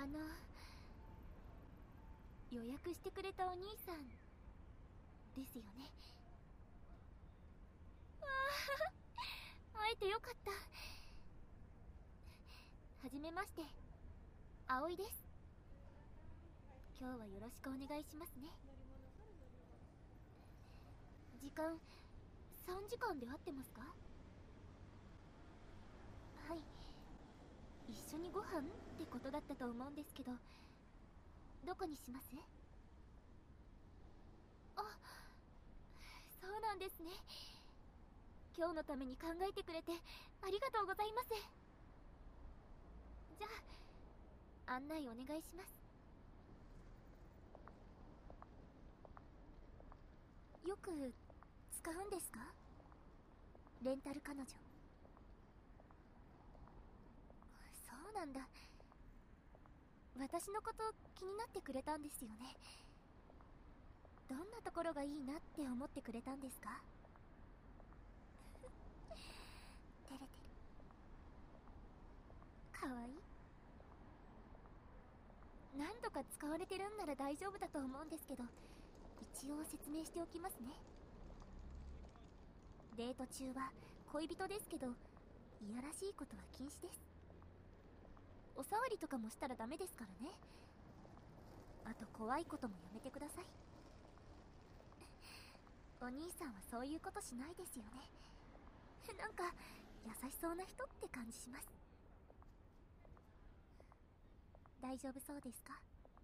予約してくれたお兄さんですよね。わあ、会えてよかった。はじめまして、葵です。今日はよろしくお願いしますね。時間3時間で合ってますか？はい、一緒にご飯ってことだったと思うんですけど、どこにします？あ、そうなんですね。今日のために考えてくれてありがとうございます。じゃあ案内お願いします。よく使うんですか？レンタル彼女。そうなんだ。私のこと気になってくれたんですよね。どんなところがいいなって思ってくれたんですか？照れてる。かわいい。何度か使われてるんなら大丈夫だと思うんですけど、一応説明しておきますね。デート中は恋人ですけど、いやらしいことは禁止です。お触りとかもしたらダメですからね。あと怖いこともやめてください。お兄さんはそういうことしないですよね。なんか優しそうな人って感じします。大丈夫そうですか？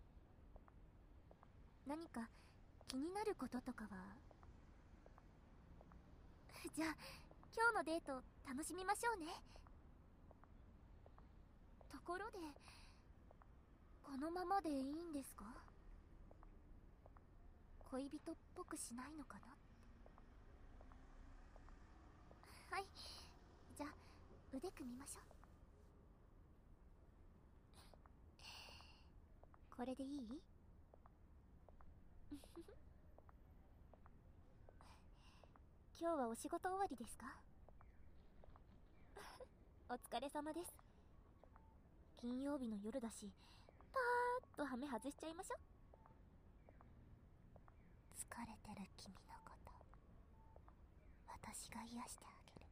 何か気になることとかは。じゃあ今日のデート楽しみましょうね。ところで、このままでいいんですか？恋人っぽくしないのかなって。はい、じゃあ腕組みましょう。これでいい？今日はお仕事終わりですか？お疲れ様です。金曜日の夜だし、パーッとハメ外しちゃいましょ。疲れてる君のこと私が癒してあげる。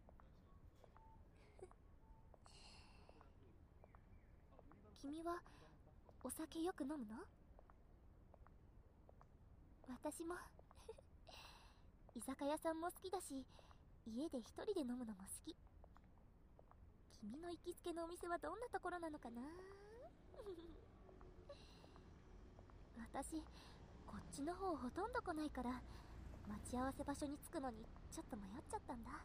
君はお酒よく飲むの？私も居酒屋さんも好きだし、家で一人で飲むのも好き。君の行きつけのお店はどんなところなのかな？私こっちの方ほとんど来ないから、待ち合わせ場所に着くのにちょっと迷っちゃったんだ。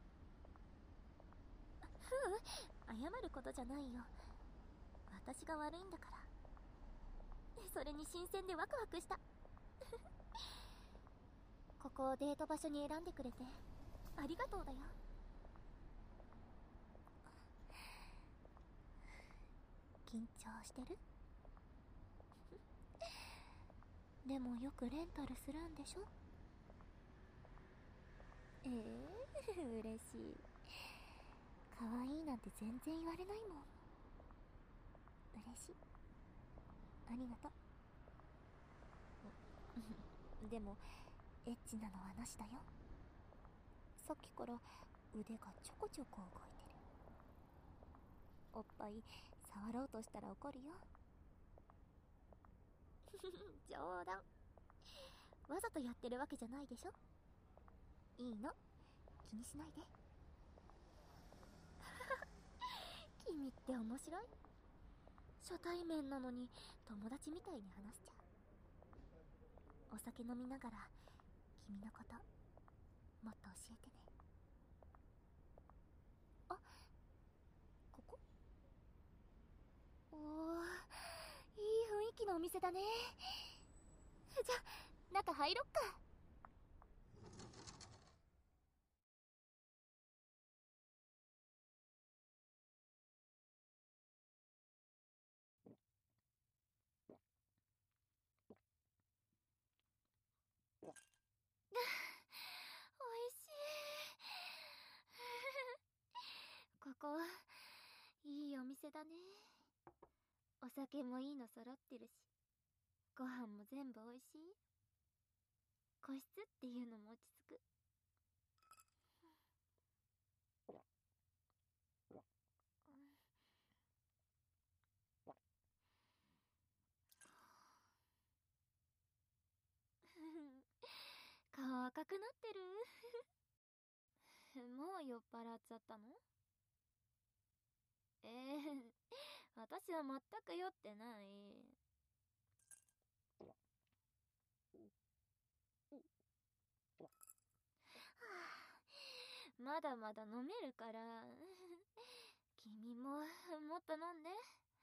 謝ることじゃないよ。私が悪いんだから。それに新鮮でワクワクした。ここをデート場所に選んでくれてありがとうだよ。緊張してる？でもよくレンタルするんでしょ？嬉しい。可愛いなんて全然言われないもん。嬉しい。ありがとう。でもエッチなのはなしだよ。さっきから腕がちょこちょこ動いてる。おっぱい触ろうとしたら怒るよ。冗談。わざとやってるわけじゃないでしょ。いいの、気にしないで。君って面白い。初対面なのに友達みたいに話しちゃう。お酒飲みながら君のこともっと教えてね。あ、ここ？おー、いい雰囲気のお店だね。じゃあ中入ろっか。おいしい。ここいいお店だね。 お酒もいいの揃ってるし、ご飯も全部美味しい。個室っていうのも落ち着く。顔赤くなってる。もう酔っ払っちゃったの？私は全く酔ってない。まだまだ飲めるから。君ももっと飲んで。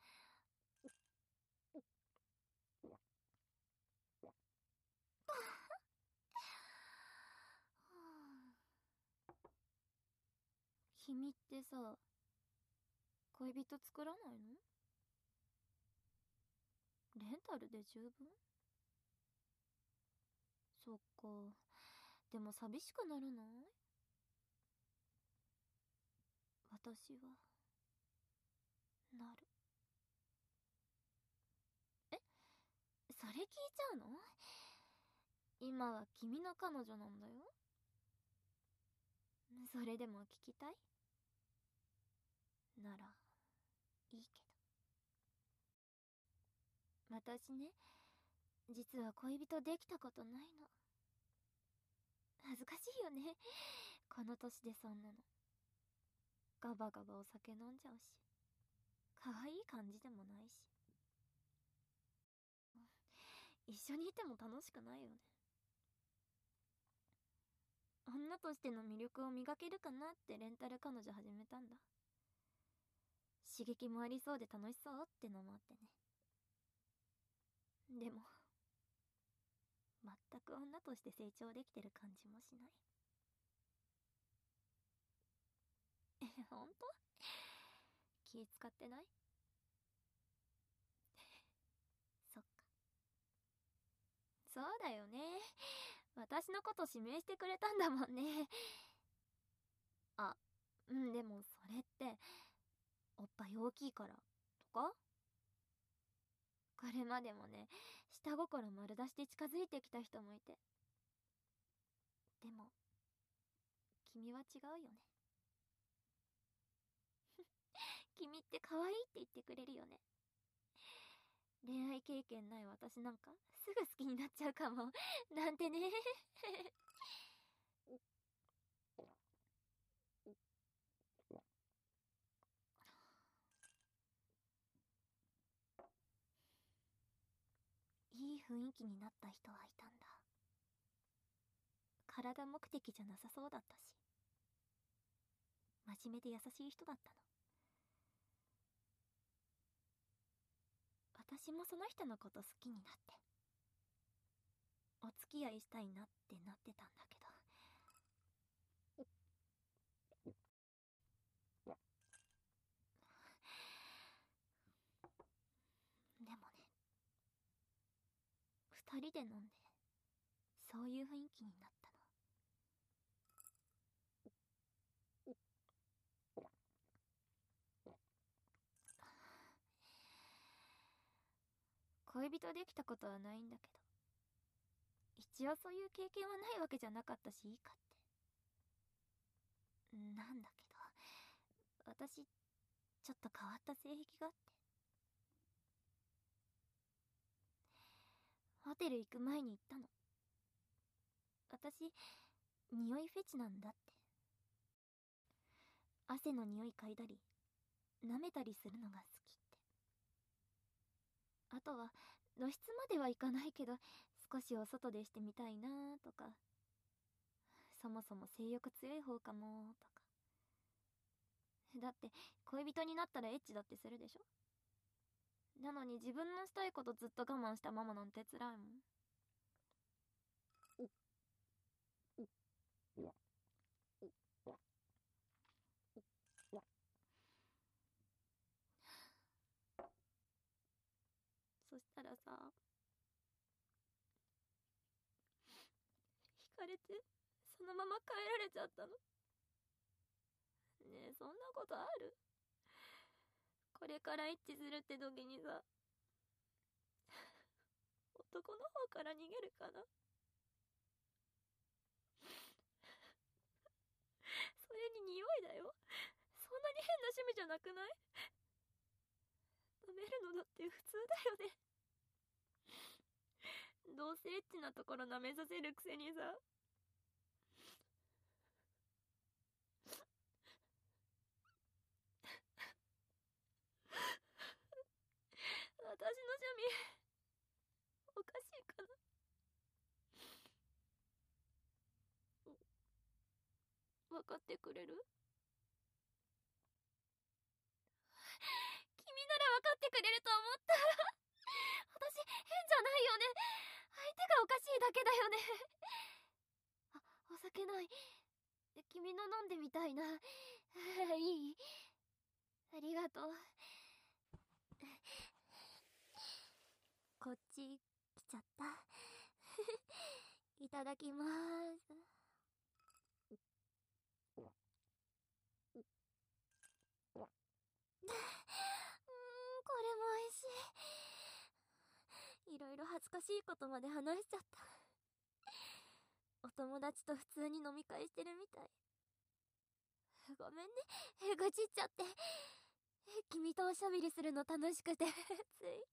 君ってさ、恋人作らないの？レンタルで十分？そっか。でも寂しくならない？私はなる。え、それ聞いちゃうの？今は君の彼女なんだよ。それでも聞きたい？ならいいけど。私ね、実は恋人できたことないの。恥ずかしいよね、この年でそんなの。ガバガバお酒飲んじゃうし、可愛い感じでもないし。一緒にいても楽しくないよね。女としての魅力を磨けるかなってレンタル彼女始めたんだ。刺激もありそうで楽しそうってのもあってね。でも全く女として成長できてる感じもしない。ほんと？気使ってない？そっか。そうだよね。私のこと指名してくれたんだもんね。あ、でもそれって、おっぱい大きいからとか？これまでもね、下心丸出して近づいてきた人もいて。でも、君は違うよね。君って可愛いって言ってくれるよね。恋愛経験ない私なんかすぐ好きになっちゃうかも。なんてね。いい雰囲気になった人はいたんだ。体目的じゃなさそうだったし、真面目で優しい人だったの。私もその人のこと好きになって、お付き合いしたいなってなってたんだけど。でもね、二人で飲んで、そういう雰囲気になったの。恋人できたことはないんだけど、一応そういう経験はないわけじゃなかったしいいかって。なんだけど、私、ちょっと変わった性癖があって。ホテル行く前に言ったの。私、匂いフェチなんだって。汗の匂い嗅いだり、舐めたりするのが好きって。あとは、露出まではいかないけど、少しお外でしてみたいなとか、そもそも性欲強い方かもとか。だって、恋人になったらエッチだってするでしょ？なのに自分のしたいことずっと我慢したままなんて辛いもん。そしたらさ、惹かれてそのまま帰られちゃったの。ねえ、そんなことある？ これから一致するって時にさ、男の方から逃げるかな。それに匂いだよ。そんなに変な趣味じゃなくない？舐めるのだって普通だよね。どうせエッチなところ舐めさせるくせにさ。私の趣味おかしいかな。分かってくれる？君なら分かってくれると思った。私変じゃないよね。相手がおかしいだけだよね。あ、お酒ない。君の飲んでみたいな。いい？ありがとう。こっち来ちゃった。いただきまーす。これも美味しい。いろいろ恥ずかしいことまで話しちゃった。お友達と普通に飲み会してるみたい。ごめんね、愚痴っちゃって。君とおしゃべりするの楽しくてつい。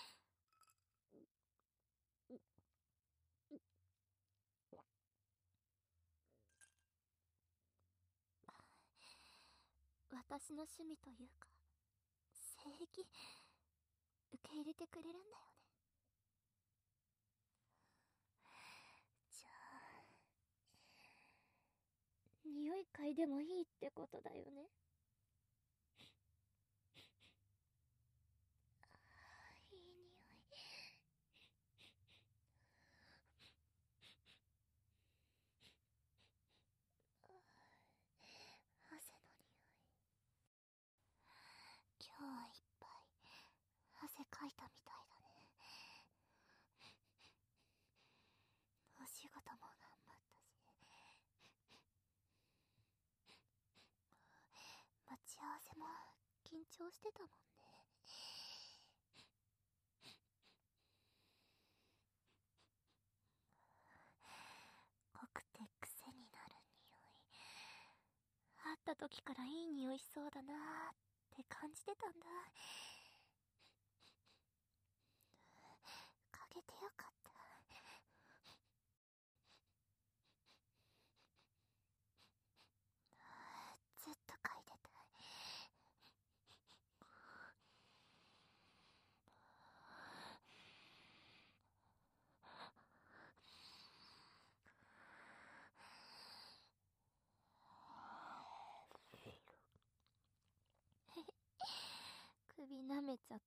私の趣味というか性癖受け入れてくれるんだよね。じゃあ匂い嗅いでもいいってことだよね。いい匂い。汗の匂い。今日いっぱい汗かいたみたいだね。お仕事も頑張ったし、待ち合わせも緊張してたもんね。濃くて癖になる匂い。会った時からいい匂いしそうだなーって感じてたんだ。かけてよかった。ずっと嗅いでたい。首舐めちゃった。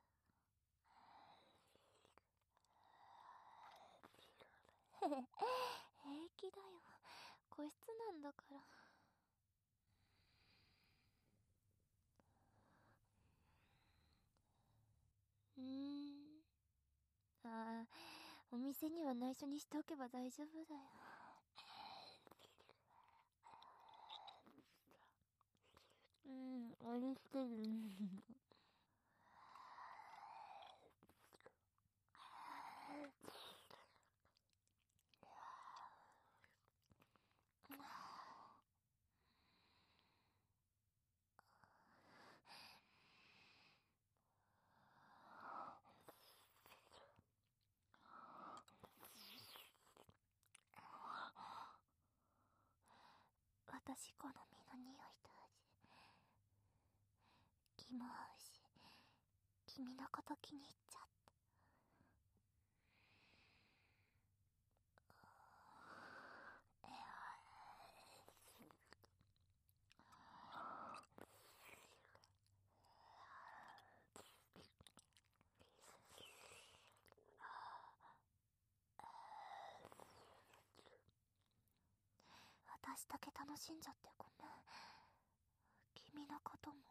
平気だよ、個室なんだから。ああ、お店には内緒にしておけば大丈夫だよ。愛してる。私好みの匂いと味、気も合うし、君のこと気に入っちゃった。私だけ楽しんじゃってごめん。君のことも。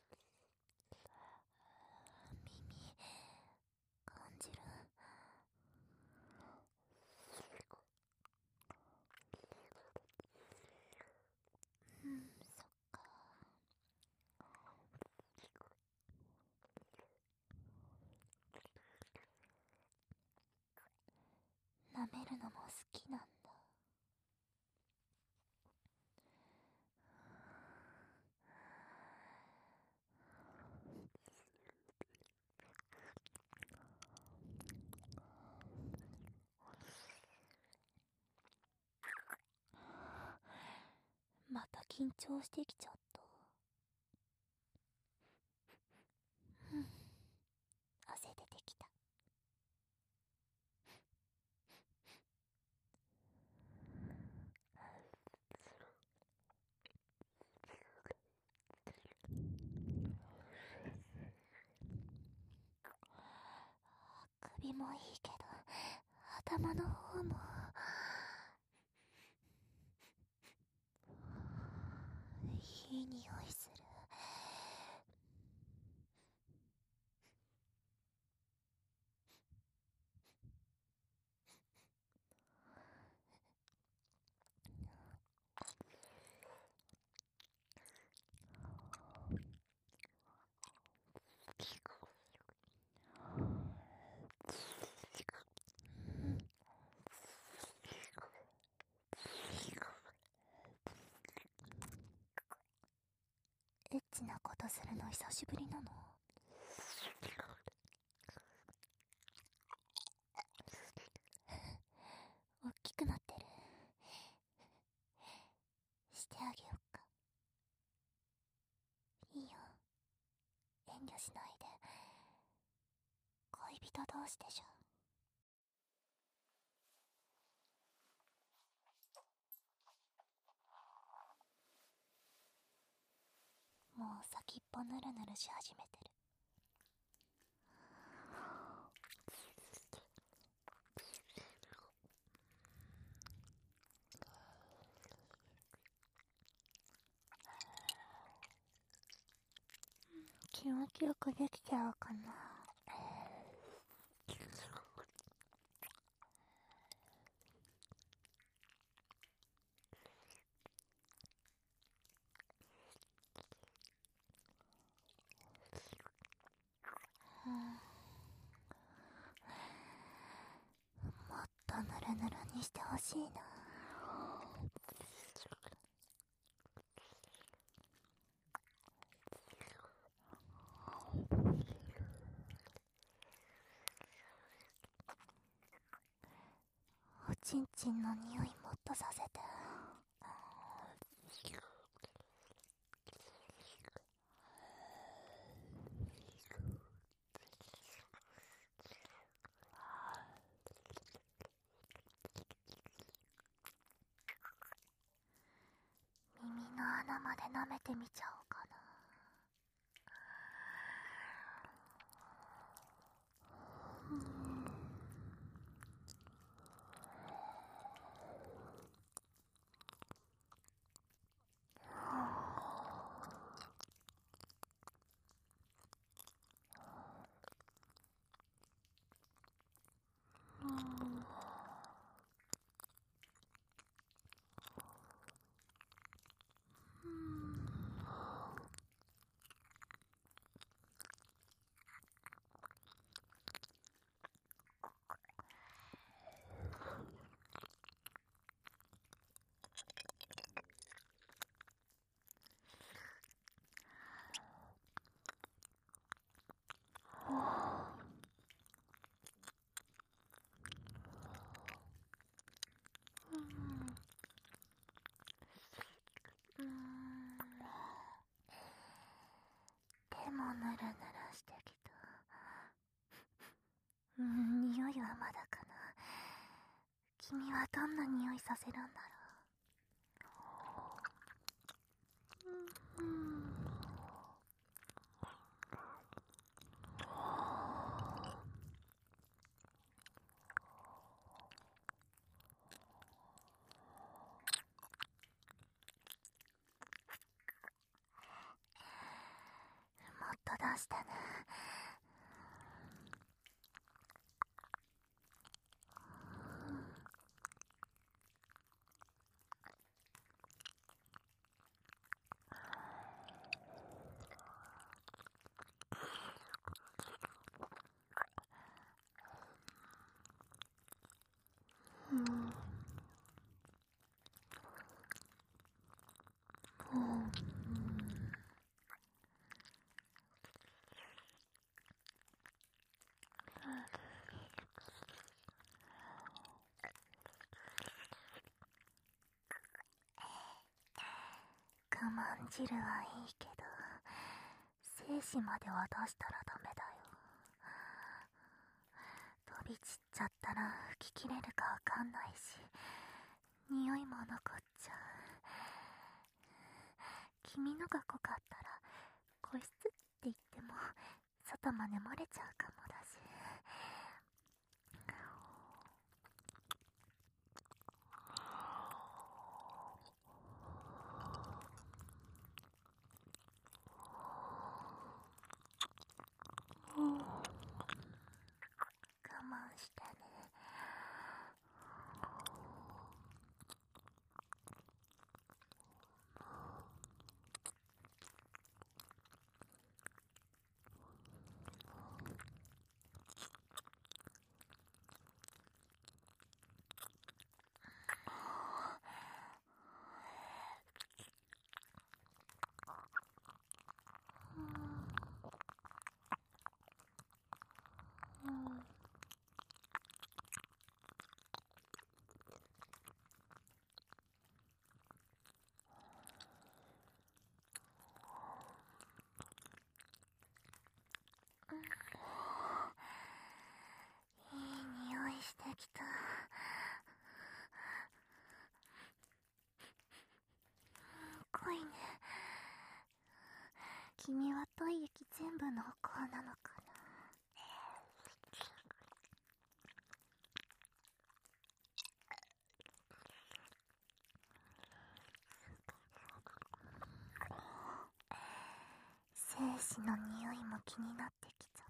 耳感じる？ 緊張してきちゃった。汗出てきた。首もいいけど、頭の方もいい匂いする。エッチなことするの久しぶりなの？おっきくなってる。してあげよっか。いいよ、遠慮しないで。恋人同士でしょ。もう先っぽぬるぬるし始めてる。気持ちよくできちゃうかな。もっとぬるぬるにしてほしいな。おちんちんの匂いもっとさせて。耳の穴まで舐めてみちゃおうかな。手もぬるぬるしてきた。匂いはまだかな。君はどんな匂いさせるんだろう。もっと出してね。 ジルはいいけど、精子までは出したらダメだよ。飛び散っちゃったら吹き切れるかわかんないし、匂いも残っちゃう。君のが濃かったら個室って言っても外まで漏れちゃうかもだし。我慢してね。いい匂いしてきた。濃いね。君は体液全部濃厚なのかな。精子の匂いも気になってきちゃった。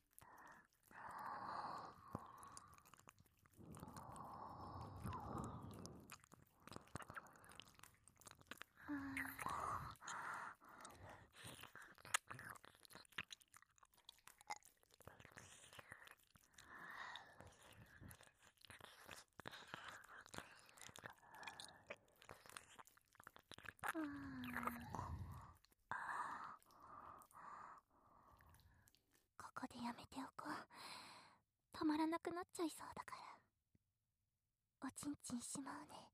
ここでやめておこう。止まらなくなっちゃいそうだから。おちんちんしまうね。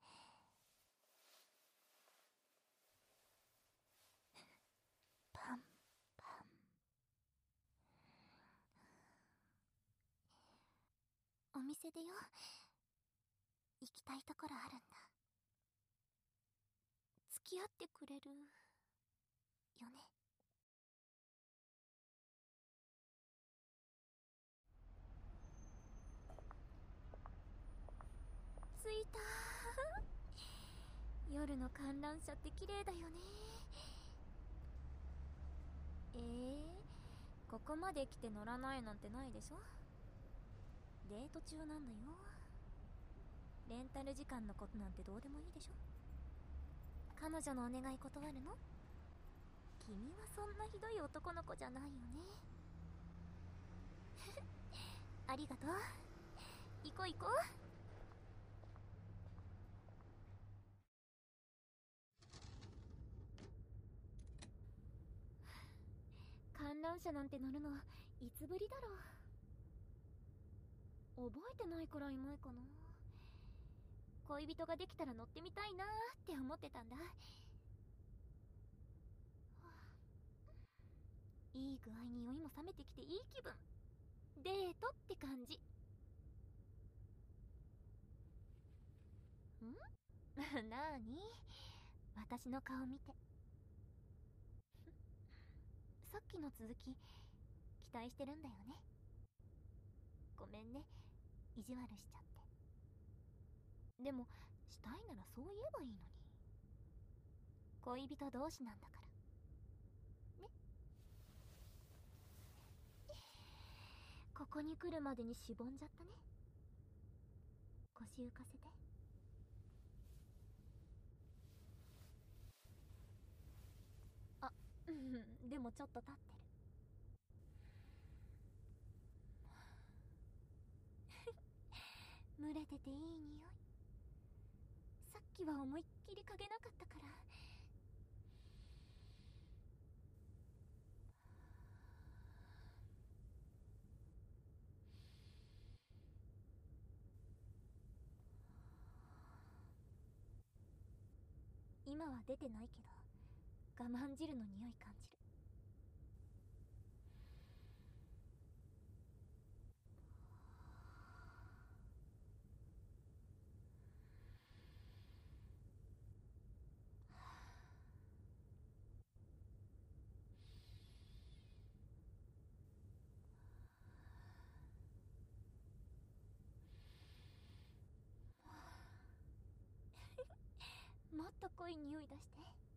パンパン。お店でよ、行きたいところあるんだ。付き合ってくれるよね。着いたー。夜の観覧車って綺麗だよね。ここまで来て乗らないなんてないでしょ。デート中なんだよ。レンタル時間のことなんてどうでもいいでしょ。彼女のお願い断るの？君はそんなひどい男の子じゃないよね。ありがとう。行こう行こう。観覧車なんて乗るのいつぶりだろう。覚えてないくらい前かな。恋人ができたら乗ってみたいなーって思ってたんだ。いい具合に酔いも冷めてきていい気分。デートって感じ。んなーに、私の顔見て。さっきの続き期待してるんだよね。ごめんね、意地悪しちゃって。でもしたいならそう言えばいいのに。恋人同士なんだからね。ここに来るまでにしぼんじゃったね。腰浮かせて。あ、でもちょっと立ってる。蒸れてていい匂い。さっきは思いっきり嗅げなかったから。今は出てないけど我慢汁の匂い感じる。もっと濃い匂い出して。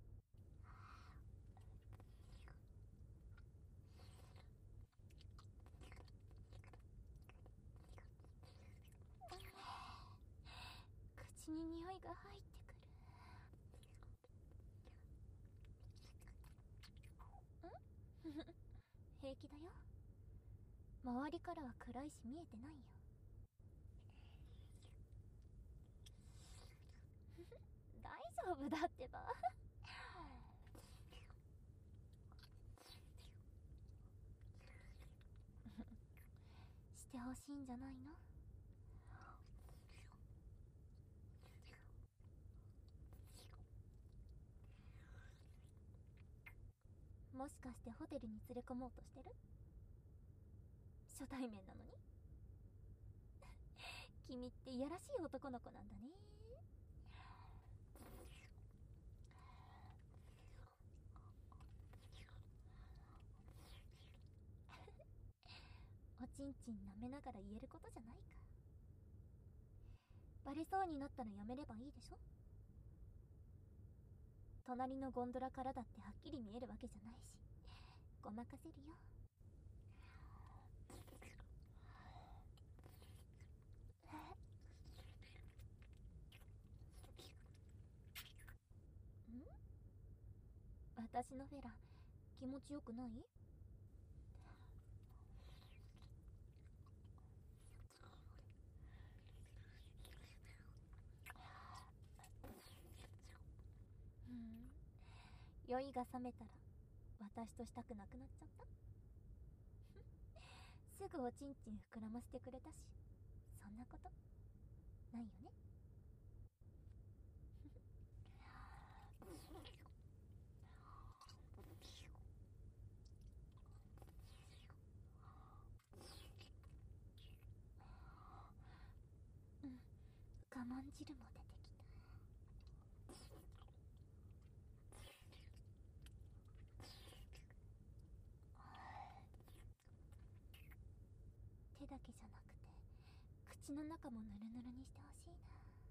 口に匂いが入ってくる。ん平気だよ。周りからは暗いし見えてないよ。大丈夫だってば。してほしいんじゃないの？もしかしてホテルに連れ込もうとしてる？初対面なのに。君っていやらしい男の子なんだね。おちんちん舐めながら言えることじゃないか。バレそうになったらやめればいいでしょ。隣のゴンドラからだってはっきり見えるわけじゃないし、ごまかせるよ。私のフェラ気持ちよくない？酔いが覚めたら私としたくなくなっちゃった。すぐおちんちん膨らませてくれたし、そんなことないよね。我慢汁も出てきた。手だけじゃなくて口の中もヌルヌルにしてほしいな。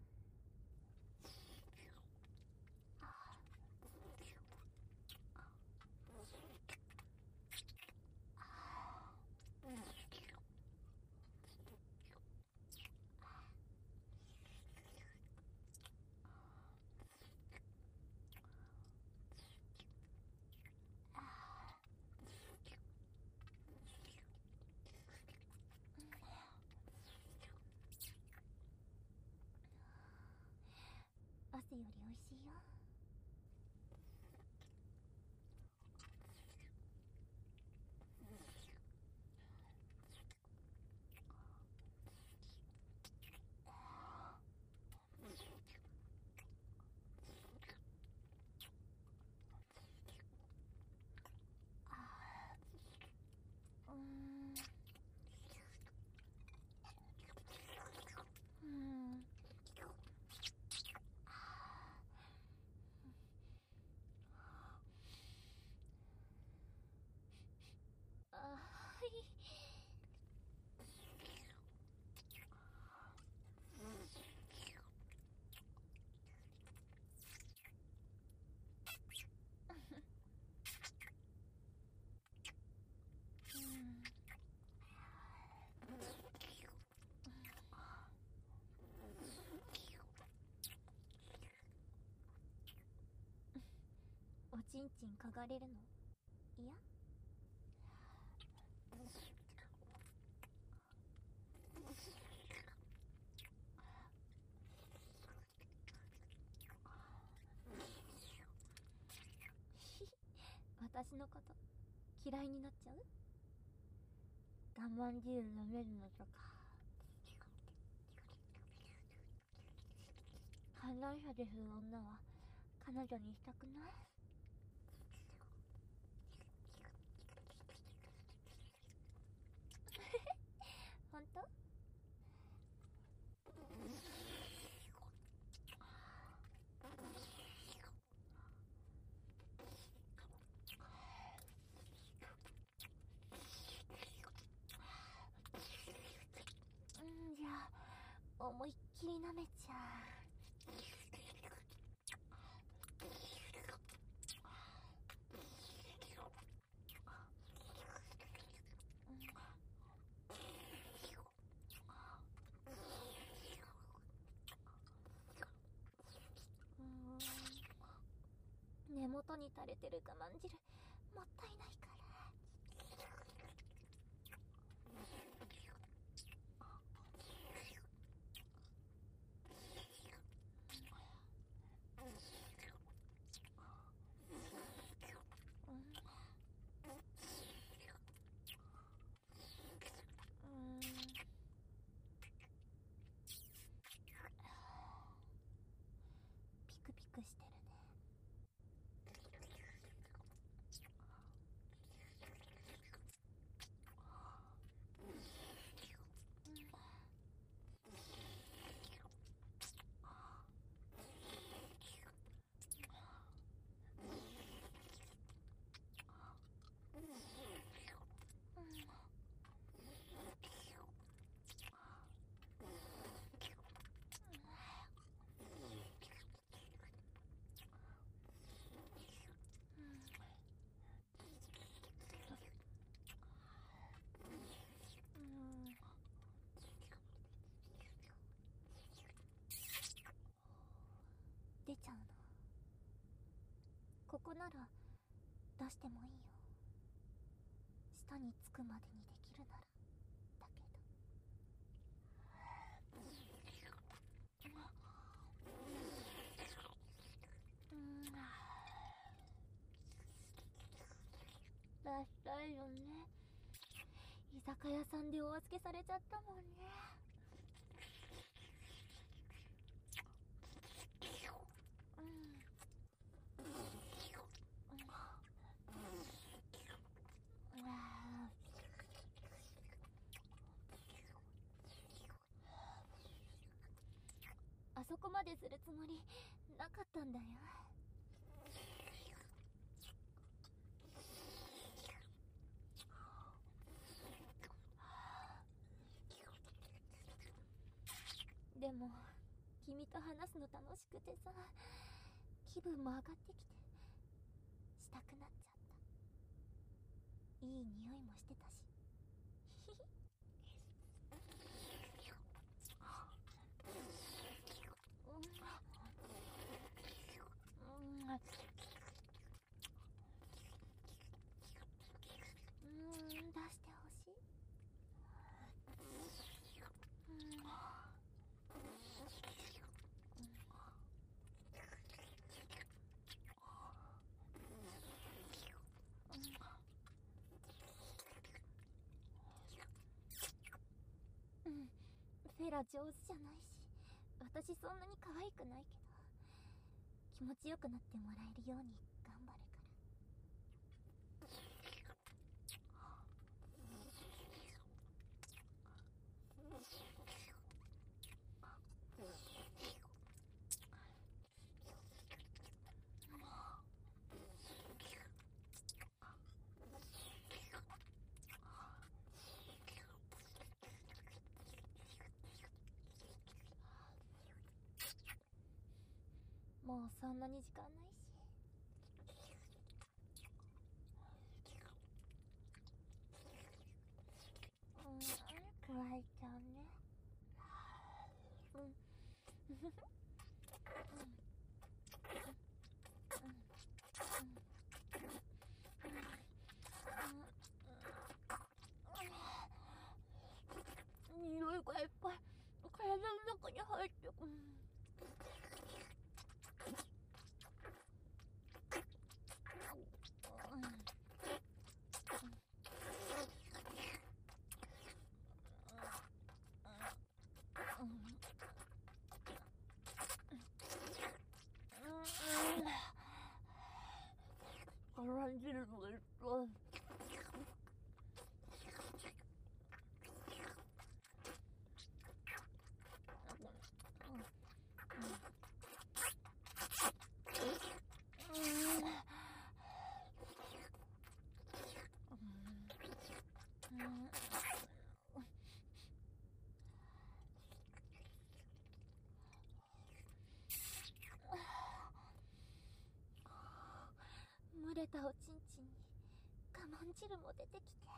汗より美味しいよ。はい。おちんちん嗅がれるのいや？私のこと嫌いになっちゃう？我慢汁飲めるのとか観覧車でする女は彼女にしたくない？ きり舐めちゃう。根元に垂れてる我慢汁もったいないから。ピクピクしてるね。出ちゃうの？ここなら出してもいいよ。舌につくまでにできるならだけど。出したいよね。居酒屋さんでお預けされちゃったもんね。あそこまでするつもりなかったんだよ。でも君と話すの楽しくてさ、気分も上がってきてしたくなっちゃった。いい匂いもしてたし。出してほしい。フェラ上手じゃないし、私そんなに可愛くないけど、気持ちよくなってもらえるように頑張るから。もうそんなに時間ないし。くわえちゃうね。匂いがいっぱい体の中に入ってく。感じるのいっぱい。 れたおちんちんに我慢汁も出てきて、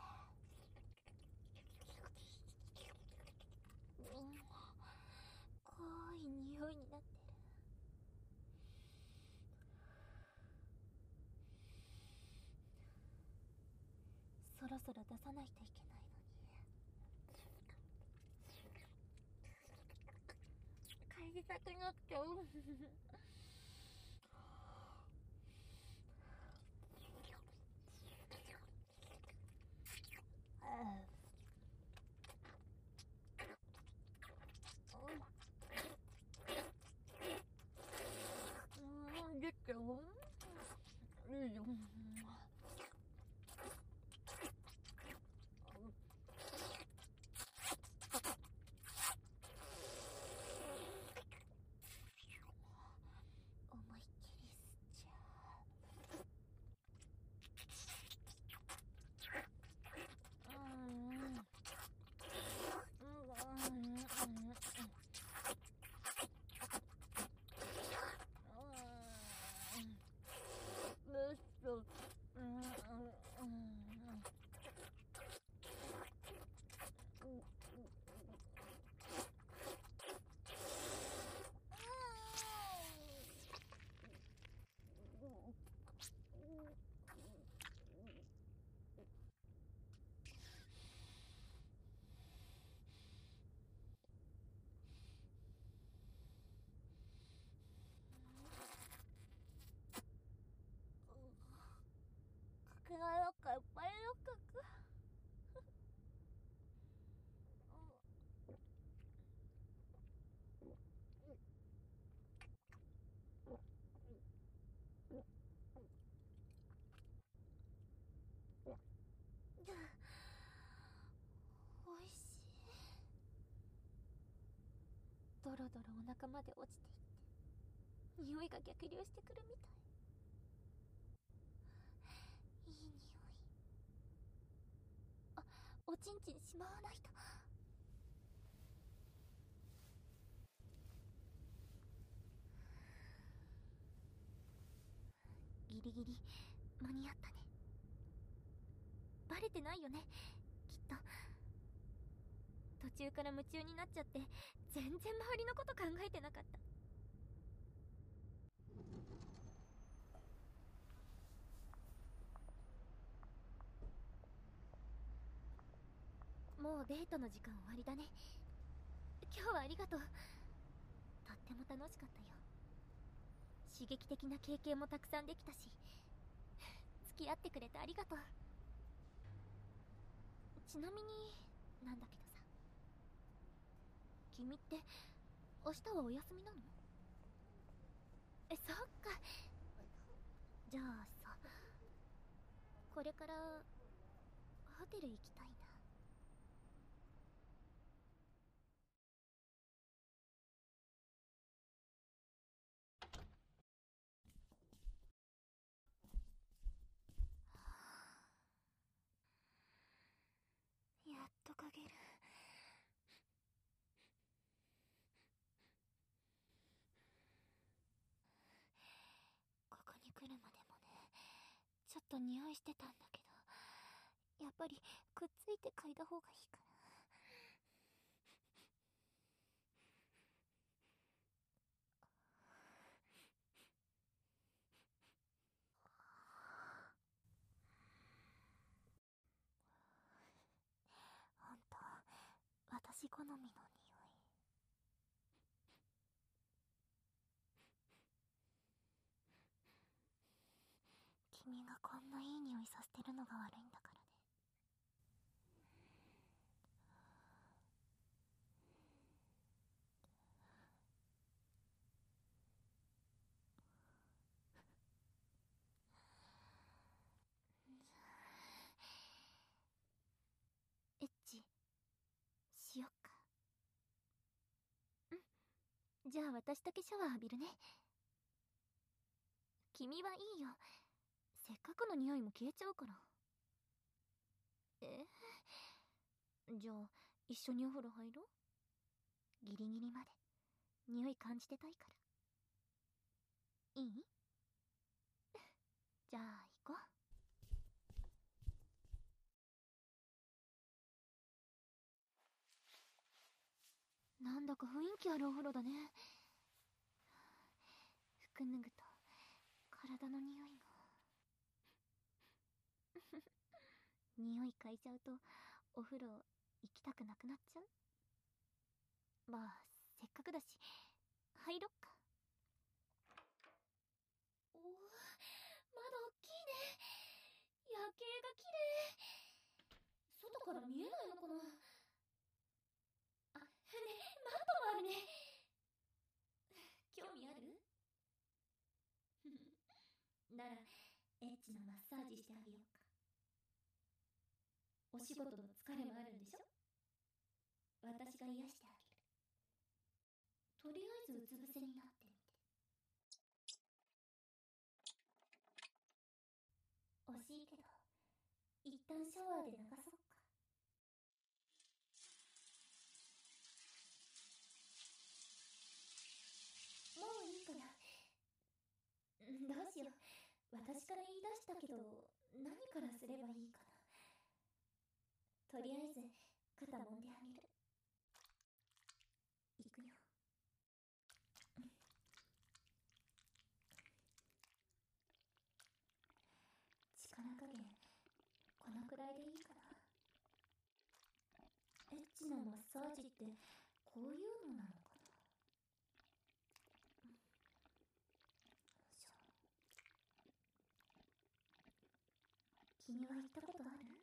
濃い匂いになってる。そろそろ出さないといけないのに、帰りたくなっちゃう。出ちゃう。いいよ。思いっきり吸っちゃかけがやかいっぱいのかく。おいしい。ドロドロお腹まで落ちていって匂いが逆流してくるみたい。いい匂い。あ、おちんちんしまわないと。ギリギリ間に合ったね。バレてないよね、きっと。途中から夢中になっちゃって全然周りのこと考えてなかった。もうデートの時間終わりだね。今日はありがとう。とっても楽しかったよ。刺激的な経験もたくさんできたし、付き合ってくれてありがとう。ちなみになんだけどさ、君って明日はお休みなの？そっか。じゃあさ、これからホテル行きたいな。やっと嗅げる。ここに来るまでもね、ちょっと匂いしてたんだけど、やっぱりくっついて嗅いだ方がいいかな。ほんと、私好みの匂い。君がこんないい匂いさせてるのが悪いんだからね。エッチしよっか。うん、じゃあ私だけシャワー浴びるね。君はいいよ、せっかくの匂いも消えちゃうから。じゃあ一緒にお風呂入ろう。ギリギリまで匂い感じてたいから。いい？じゃあ行こう。 なんだか雰囲気あるお風呂だね。服脱ぐと体の匂いが匂い嗅いじゃうとお風呂行きたくなくなっちゃう。まあせっかくだし入ろっか。おお、窓大きいね。夜景が綺麗。外から見えないのかな。あ、ね、マットもあるね。興味ある？ならエッチなマッサージしてあげようか。お仕事の疲れもあるんでしょ。私が癒してあげる。とりあえずうつ伏せになってみて。惜しいけど一旦シャワーで流そうか。もういいかな。どうしよう。私から言い出したけど何からすればいいかな。とりあえず肩揉んであげる。いくよ。力加減このくらいでいいかな。エッチなマッサージってこういうのなのかな。君は行ったことある？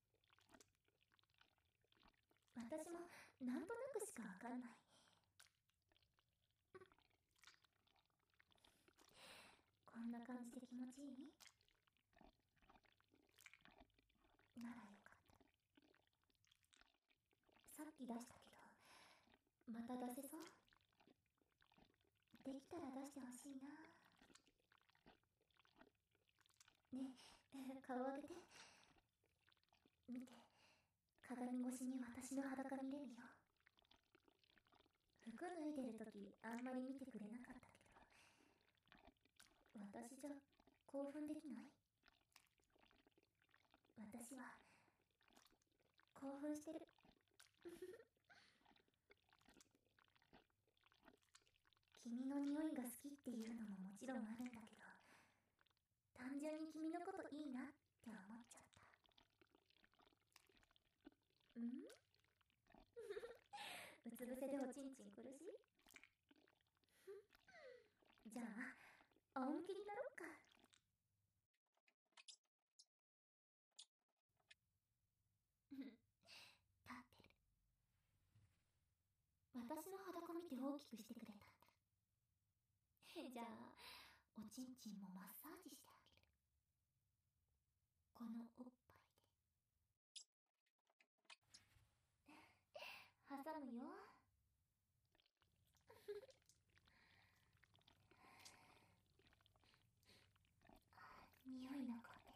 私もなんとなくしかわかんない。こんな感じで気持ちいい？ならよかった。さっき出したけどまた出せそう？できたら出してほしいな。ねえ、顔上げて。見て、鏡越しに私の裸見れるよ。服脱いでるときあんまり見てくれなかったけど、私じゃ興奮できない？私は興奮してる。君の匂いが好きっていうのももちろんあるんだけど、単純に君のこといいなって思っちゃった。うつ伏せでおちんちん苦しい？じゃあ仰向けになろっか。立ってる。私の裸見て大きくしてくれたんだ。じゃあおちんちんもマッサージしてあげる。このおっぱいで挟むよ。匂い残って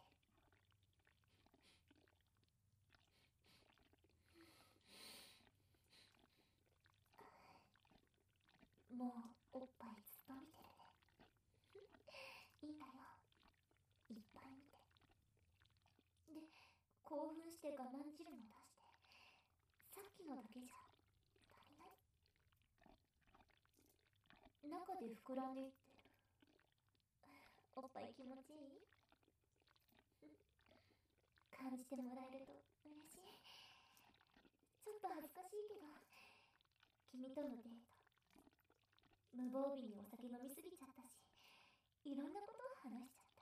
る。もうおっぱいずっと見てるね。いいんだよ、いっぱい見て。で、興奮して我慢汁も出して、さっきのだけじゃ足りない。中で膨らんでいってる。おっぱい気持ちいい？感じてもらえると嬉しい。ちょっと恥ずかしいけど、君とのデート無防備にお酒飲みすぎちゃったし、いろんなことを話しちゃった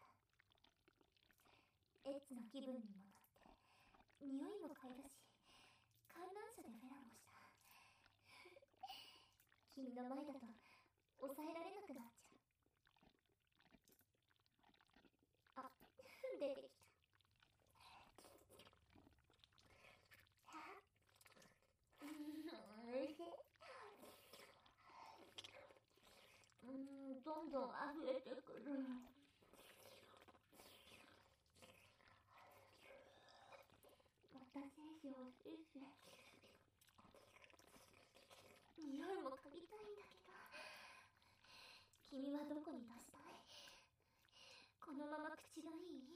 。エッチな気分にもなって、匂いも嗅いだし、観覧車でフェラもした。君の前だと抑えられなくなっちゃう。あ、出てきた。おいしい。どんどん溢れてくる。私おいしい。匂いも嗅ぎたいんだけど、君はどこに出したい？このまま口がいい？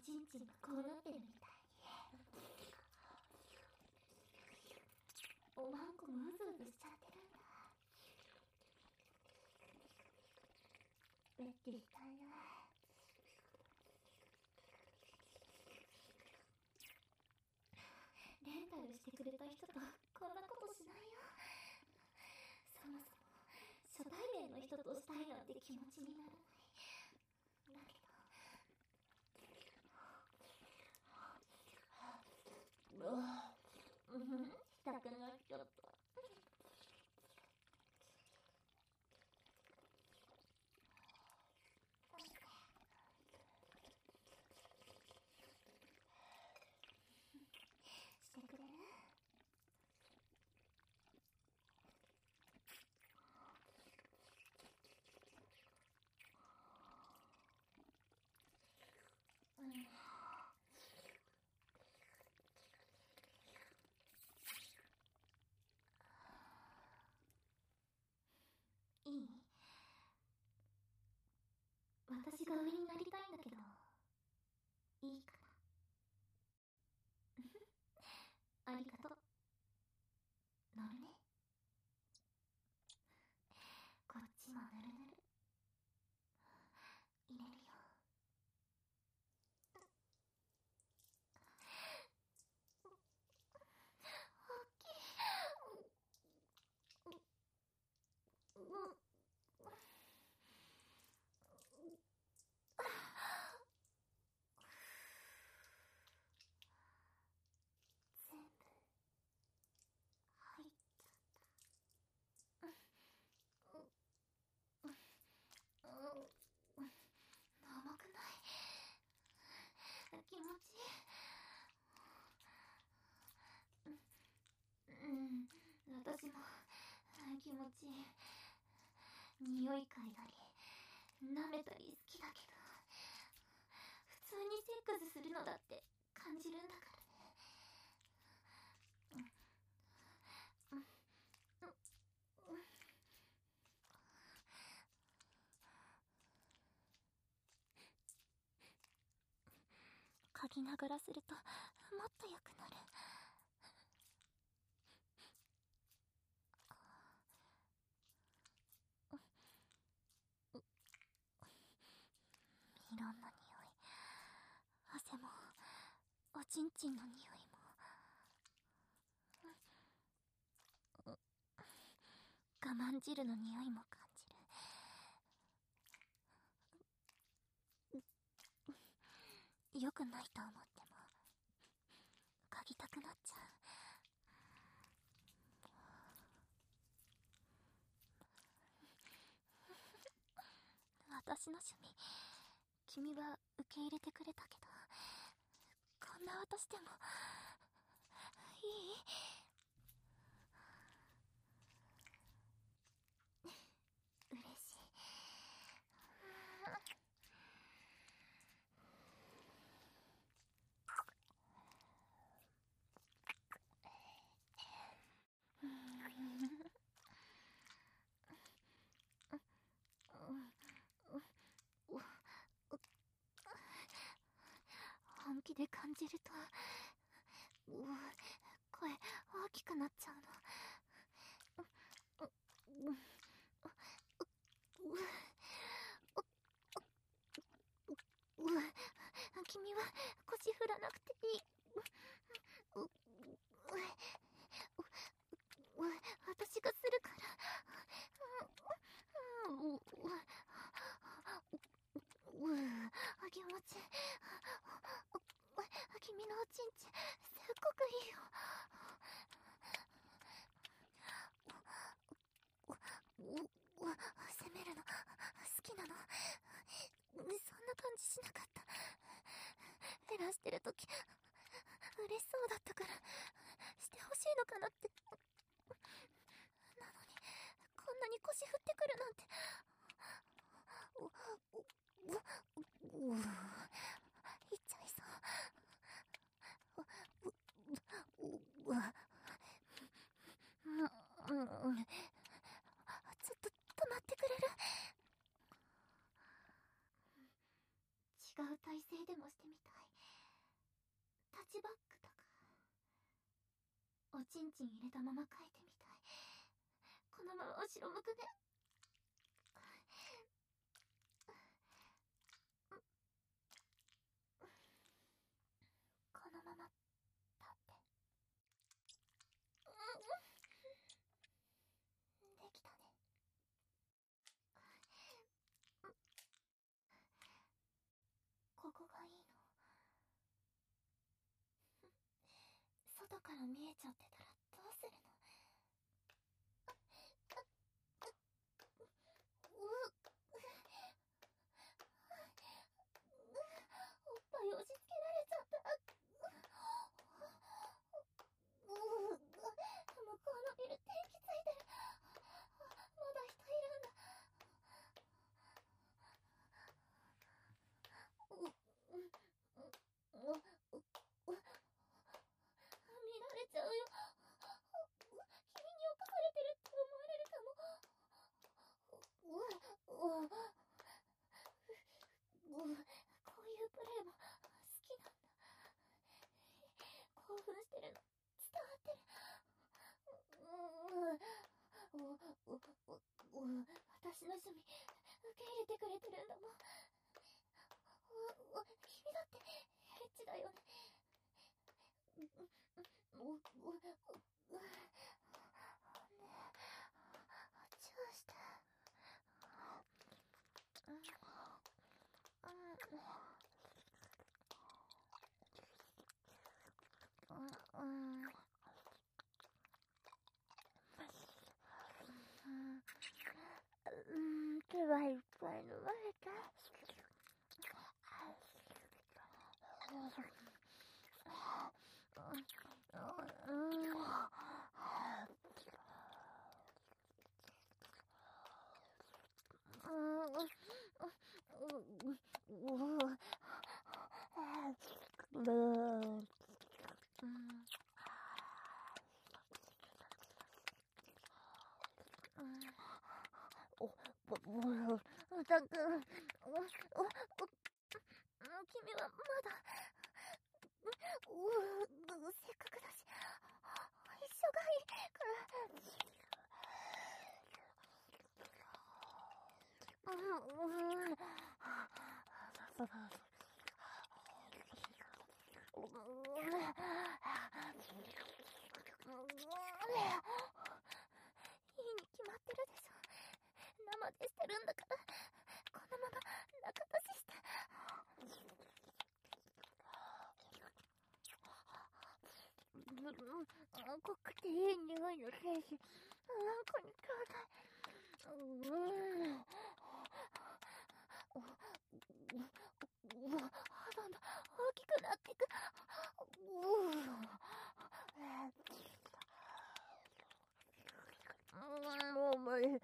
ちんちんがこうなってるみたいに。おまんこもうずうずしちゃってるんだ。べっきりしたいな。レンタルしてくれた人とこんなことしないよ。そもそも初対面の人としたいなんて気持ちにならない。だけどしたくなっちゃった。してくれる？いい？私が上になりたいんだけど、いいかな？ありがとう。乗るね。こっちもぬるぬる。入れるよ。大きい。全部入っちゃった。甘くない？気持ちいい。私も気持ちいい。匂い嗅いだり舐めたり好きだけど、普通にセックスするのだって感じるんだからね。嗅ぎながらするともっと良くなる。いろんな匂い、汗もおちんちんの匂いも、我慢汁の匂いも感じる。良くないと思っても嗅ぎたくなっちゃう。私の趣味、君は受け入れてくれたけど、こんな私でもいい？嬉しい。本気で感じると声大きくなっちゃうの。君は腰振らなくていい。私がするから。気持ちいい。君のおちんちすっごくいいよ。責めるの好きなの？そんな感じしなかった。フェラしてるとき嬉しそうだったからしてほしいのかなって。なのにこんなに腰振ってくるなんて。いっちゃいそう。ちょっと止まってくれる？違う体勢でもしてみたい。 チバッグとか、おちんちん入れたまま書いてみたい。このまま後ろ向くね。このまま立って。できたね。ここがいいの？外から見えちゃってたらどうするの？おっぱい押し付けられちゃった。向こうのビル電気ついてる。まだ人いるんだ。見られちゃうよ。君に侵されてるって思われるかも。こういうプレイも好きなんだ。興奮してるの伝わってる。私の趣味受け入れてくれてるんだもん。君だってエッチだよね。チューして。手はいっぱい飲まれた。たくん、君はまだ、せっかくだし、一緒がいいから。いいに決まってるでしょ。生でしてるんだから、このまま仲出しして。濃くていい匂いの精子、なんかにちょうだい。肌が大きくなっていく。もう無理。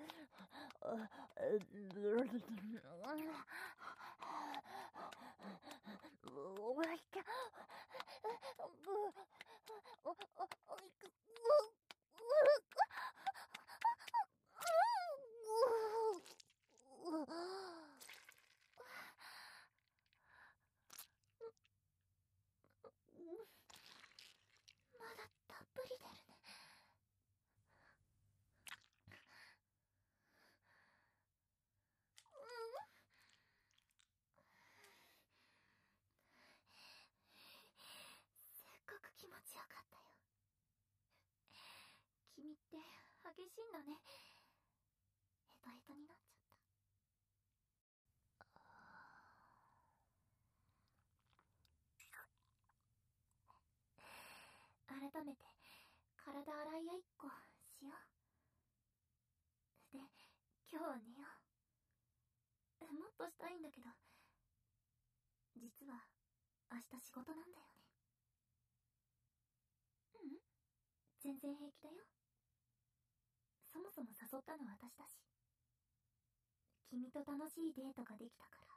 まだたっぷり出るね。せっかく気持ちよかったよ。君って激しいんだね。ヘトヘトになっちゃった。改めて体洗い合いっこしよう。で、今日は寝よう。もっとしたいんだけど、実は明日仕事なんだよね。全然平気だよ。そもそも誘ったのは私だし。君と楽しいデートができたから、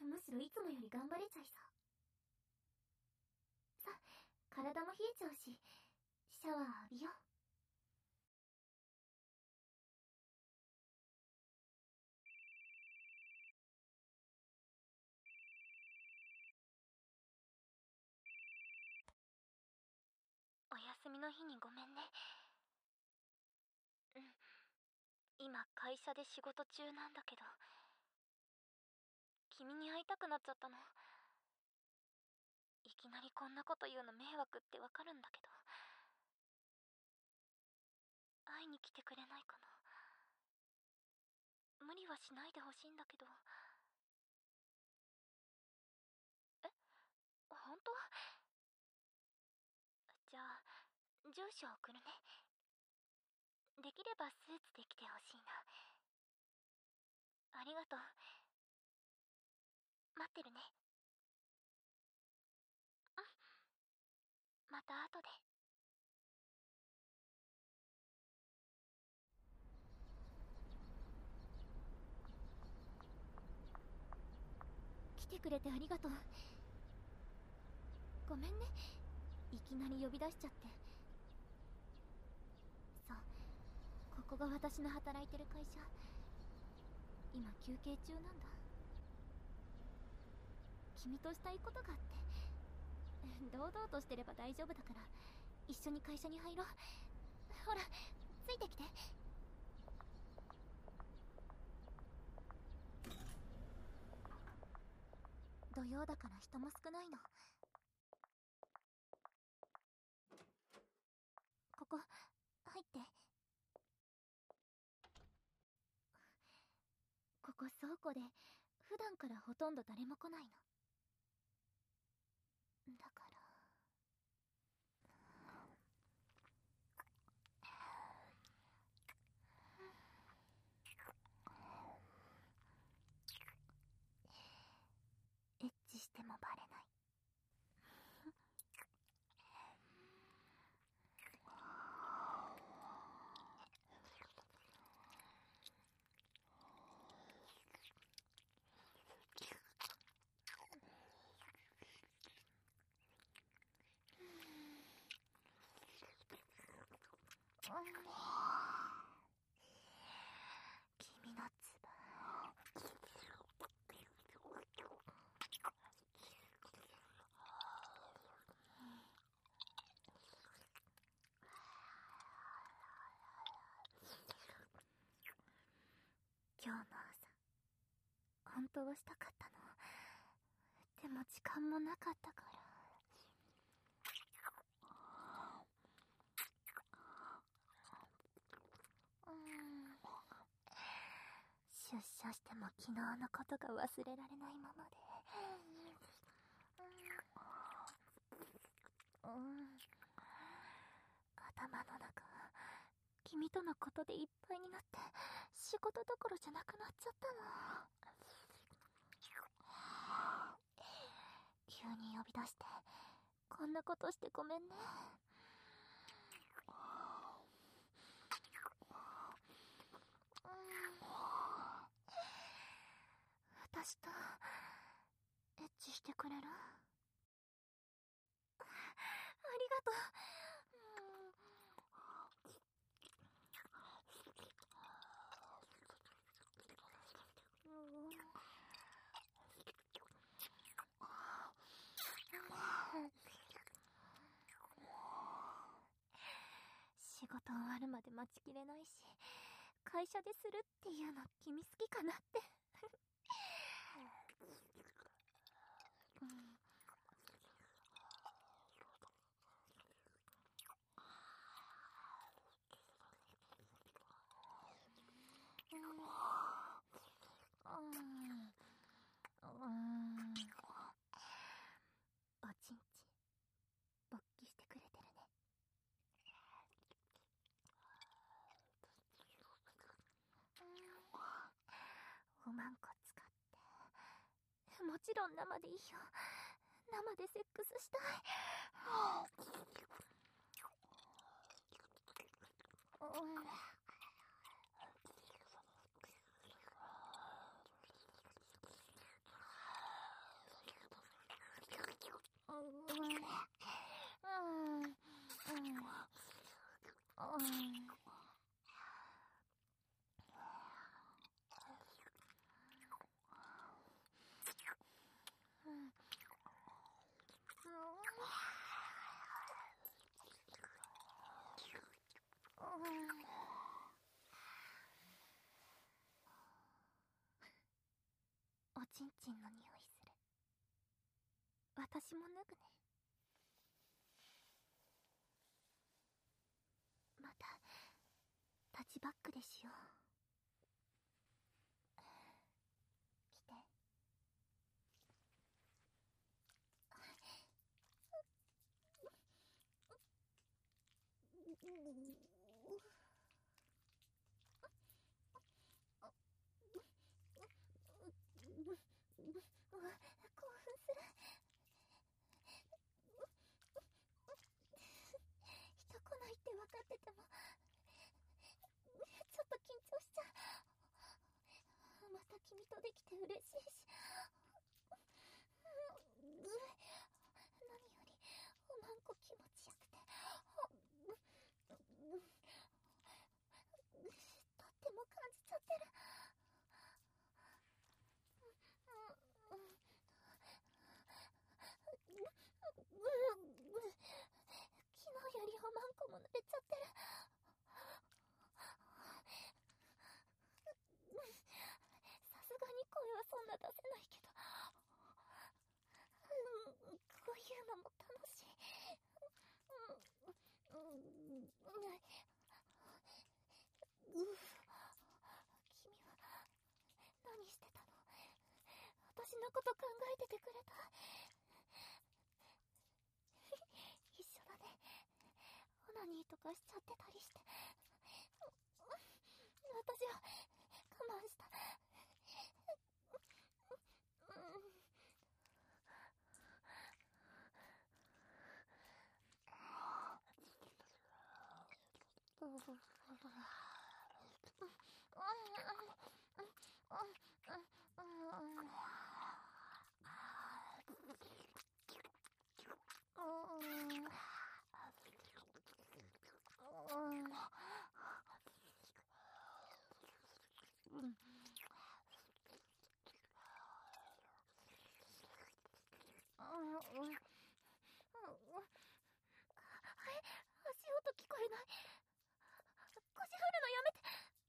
むしろいつもより頑張れちゃいさ。さ、体も冷えちゃうし、シャワー浴びよう。 みの日にごめんね。今会社で仕事中なんだけど、君に会いたくなっちゃったの。いきなりこんなこと言うの迷惑ってわかるんだけど、会いに来てくれないかな。無理はしないでほしいんだけど。本当？じゃあ住所送るね。できればスーツで来てほしいな。ありがとう。待ってるね。また後で。来てくれてありがとう。ごめんね、いきなり呼び出しちゃって。そう、ここが私の働いてる会社。今休憩中なんだ。君としたいことがあって。堂々としてれば大丈夫だから、一緒に会社に入ろう。ほら、ついてきて。土曜だから人も少ないの。ここ入って。ここ倉庫で普段からほとんど誰も来ないの。だからエッチしてもバレない。君のつば。今日の朝、本当はしたかったの。でも時間もなかったから。出社しても昨日のことが忘れられないままで。頭の中君とのことでいっぱいになって、仕事どころじゃなくなっちゃったの。急に呼び出してこんなことしてごめんね。私とエッチしてくれる？ありがとう。仕事終わるまで待ちきれないし、会社でするっていうの君好きかなって。おちんち勃起してくれてるね。おまんこ使って、もちろん生でいいよ。生でセックスしたい。 チンチンの匂いする。私も脱ぐね。またタッチバックでしよう。来て。興奮する。人来ないって分かっててもちょっと緊張しちゃう。また君とできて嬉しいし、何よりおまんこ気持ちよくて、とっても感じちゃってる。昨日よりおまんこも濡れちゃってる。さすがに声はそんな出せないけど、こういうのも楽しい。君は何してたの？私のこと考えててくれた。一緒だね。オナニーとかしちゃってたりして。私は我慢した。足音聞こえない。腰振るのやめて。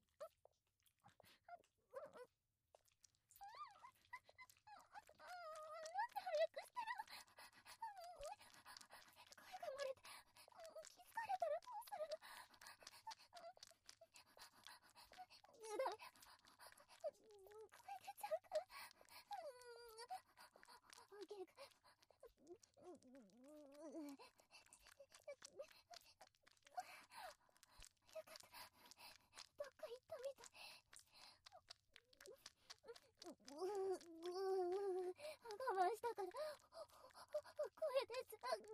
なんで早くしてるの。声が漏れて気づかれたらどうするの。ダメ、声出ちゃうから。ゲーよかった。どっか行ったみたい。我慢したから声出ちゃう。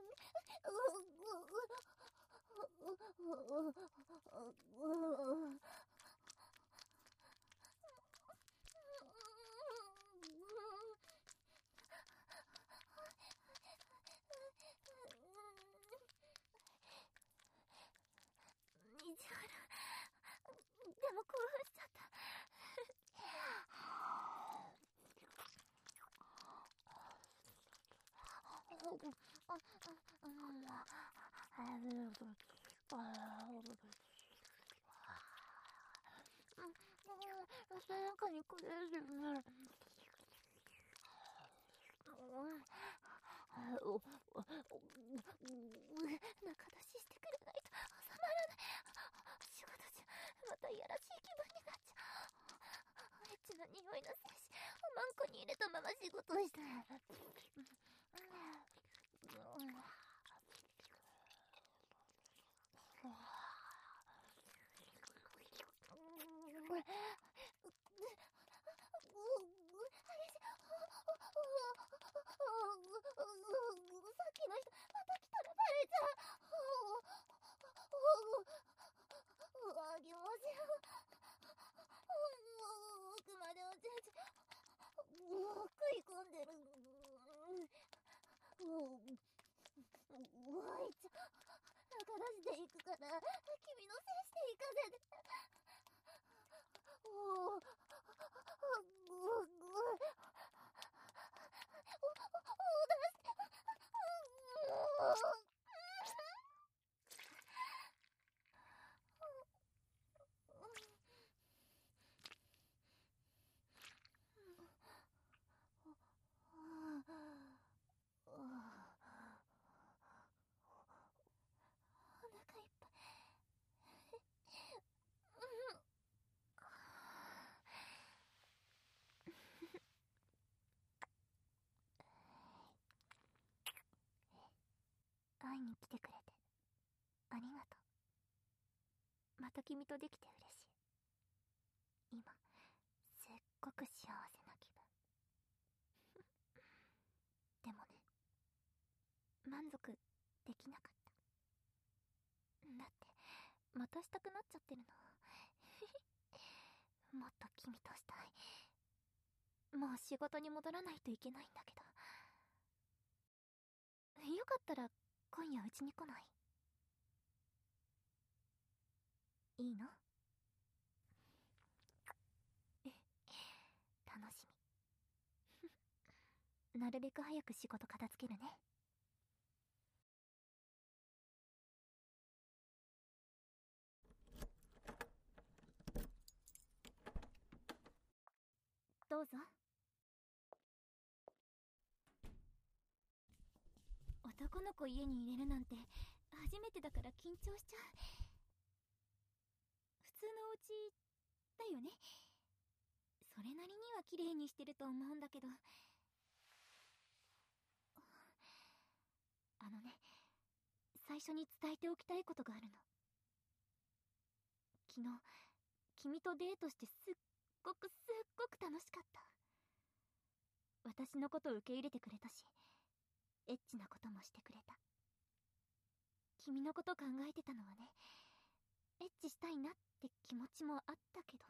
意地悪。でも興奮しちゃった。背中にくれるね。中出ししてくれないと収まらない。仕事中またいやらしい気分になっちゃう。エッチな匂いの精子おまんこに入れたまま仕事をして。さっきの人また来たらバレちゃう。気持ち奥まで落ちちゃう。食い込んでる。おいちょ、中出していくから君のせいしていかせて。 た君とできて嬉しい。今すっごく幸せな気分。でもね、満足できなかった。だってまたしたくなっちゃってるの。もっと君としたい。もう仕事に戻らないといけないんだけど。よかったら今夜うちに来ない？いいの？楽しみ。なるべく早く仕事片付けるね。どうぞ。男の子家に入れるなんて初めてだから緊張しちゃう。普通のお家だよね。それなりには綺麗にしてると思うんだけど。最初に伝えておきたいことがあるの。昨日君とデートしてすっごく楽しかった。私のことを受け入れてくれたし、エッチなこともしてくれた。君のこと考えてたのはね、エッチしたいなって気持ちもあったけど、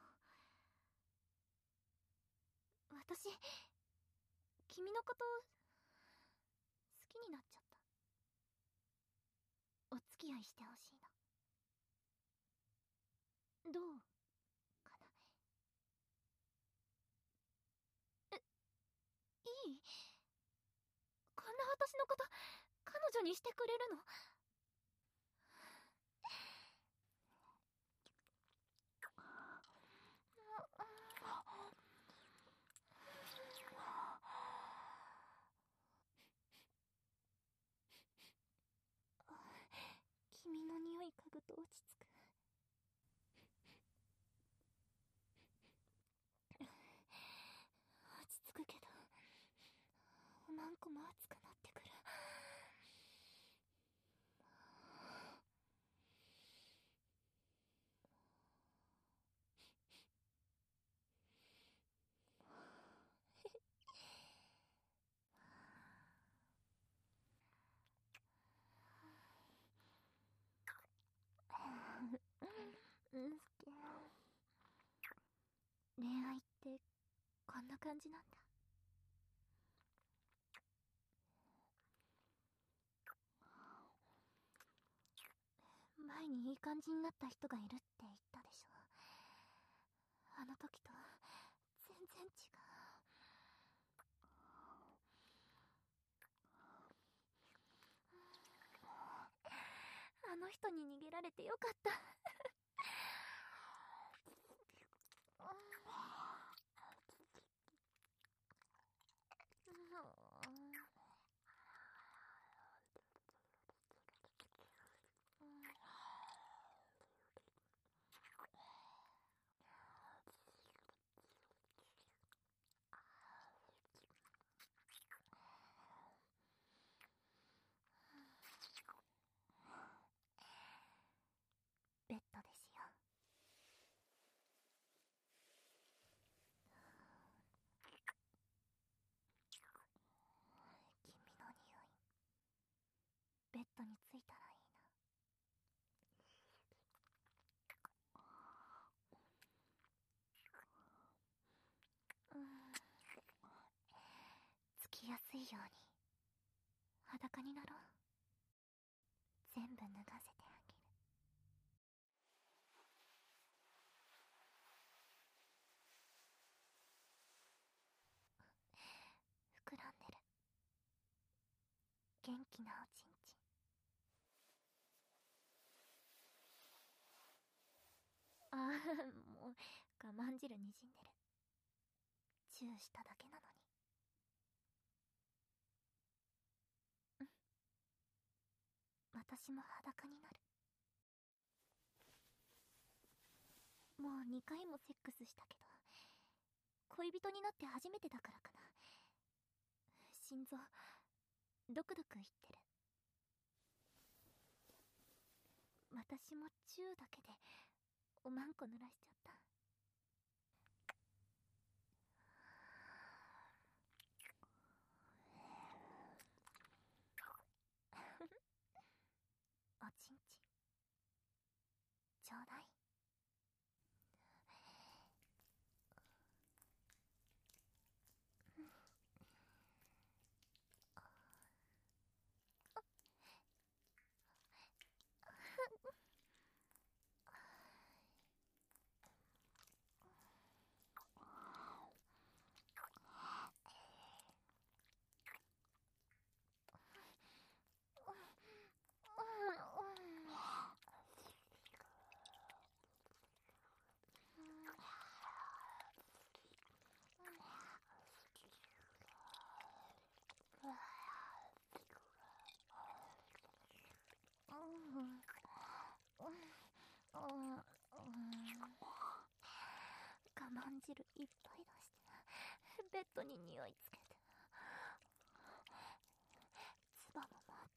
私君のこと好きになっちゃった。お付き合いしてほしいの。どうかな？いい？こんな私のこと彼女にしてくれるの？君の匂い嗅ぐと落ち着く。落ち着くけど何個も熱くなってくる。うんすけ、恋愛ってこんな感じなんだ。前にいい感じになった人がいるって言ったでしょ。あの時と全然違う。あの人に逃げられてよかった。ベッドですよ。君の匂いベッドについたらいいな。つきやすいように裸になろう。全部脱がせてあげる。膨らんでる。元気なおちんちん。ああ、もう我慢汁にじんでる。チューしただけなのに。私も裸になる。もう2回もセックスしたけど、恋人になって初めてだからかな。心臓ドクドクいってる。私もチューだけでおまんこ濡らしちゃった。おちんちちょうだい。我慢汁いっぱい出してベッドに匂いつけて、唾も回った。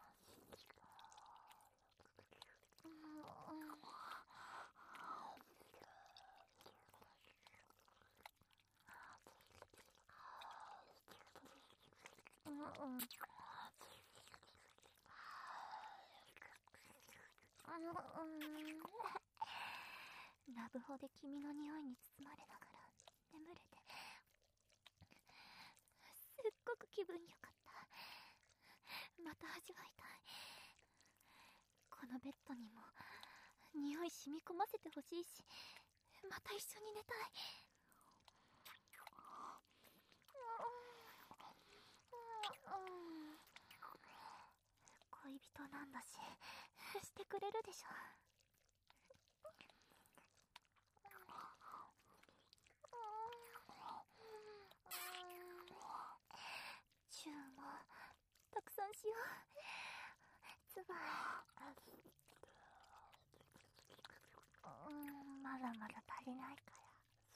ラブホで君の匂いに包まれながら眠れてすっごく気分よかった。また味わいたい。このベッドにも匂い染み込ませてほしいし、また一緒に寝たい。恋人なんだししてくれるでしょ。チューもたくさんしよう。つばい。まだまだ足りないから。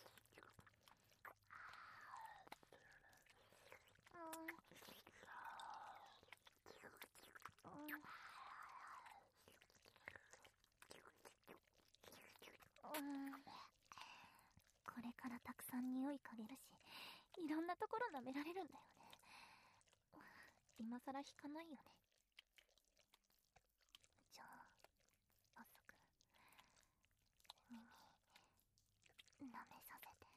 これからたくさん匂い嗅げるし、いろんなところ舐められるんだよね。今さら引かないよね。じゃあ遅く耳舐めさせて。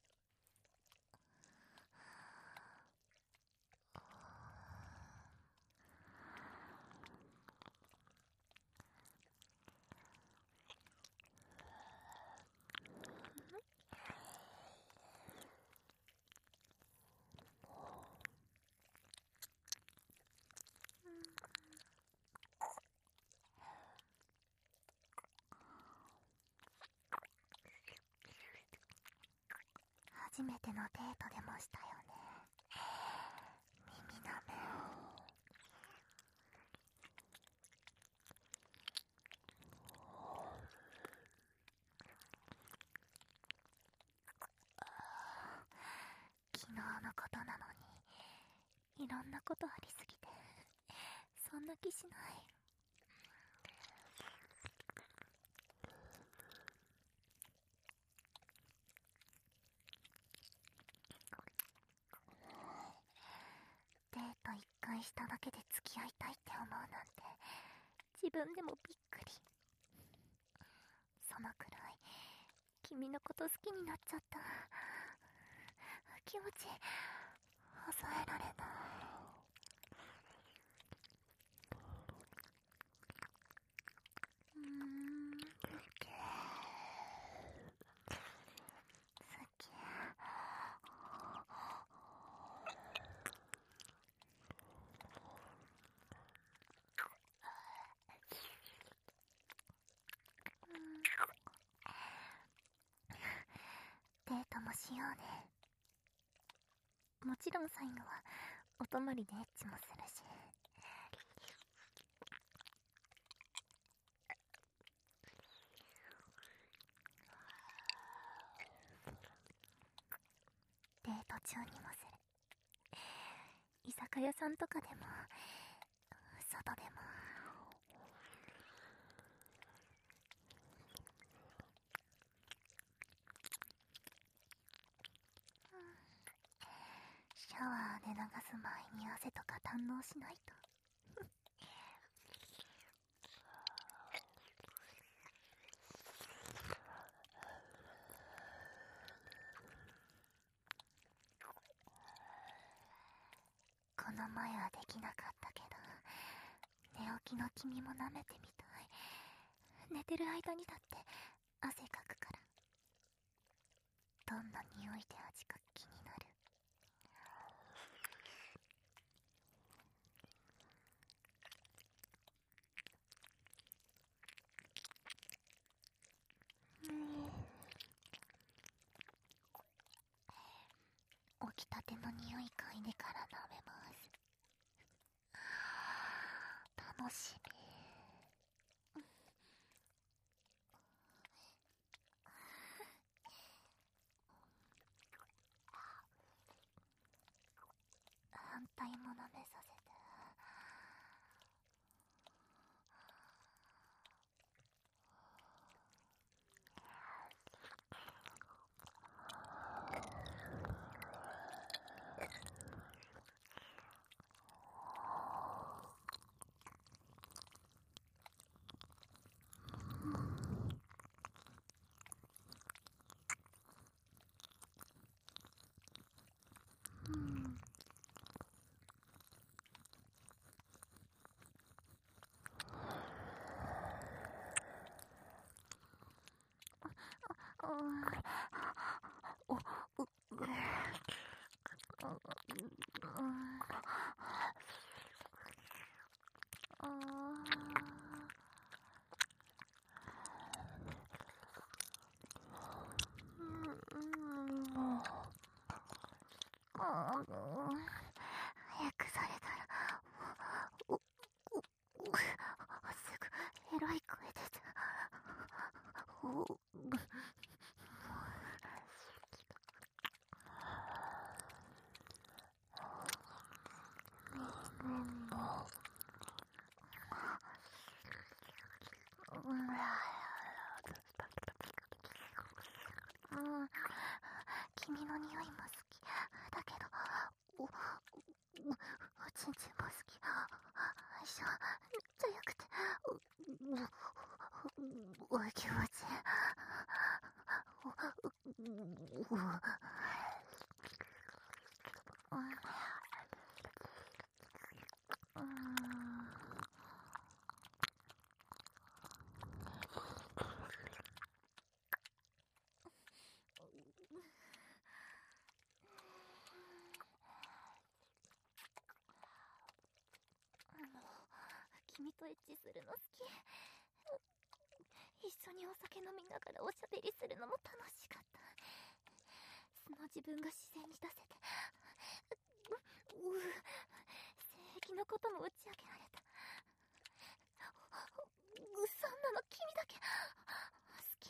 初めてのデートでもしたよね、耳舐めを。昨日のことなのにいろんなことありすぎてそんな気しない。デート一回しただけで付き合いたいって思うなんて自分でもびっくり。そのくらい君のこと好きになっちゃった。気持ち抑えられない。デートもしようね。もちろん最後はお泊まりでエッチもするし。デート中にもする。居酒屋さんとかでも外でも。 せとか堪能しないと。この前はできなかったけど、寝起きの君も舐めてみたい。寝てる間にだって汗かくから。どんな匂いで味か気になる。起きたての匂い嗅いでから舐めます。楽しみ。反対も舐めさせて。早くされたらすぐエロい声出ちゃう。君の匂いも好きだけど、おちんちんも好き。相性めっちゃ良くて、気持ちいい。君とエッチするの好き。一緒にお酒飲みながらおしゃべりするのも楽しかった。素の自分が自然に出せて、性癖のことも打ち明けられた。そんなの君だけ好き。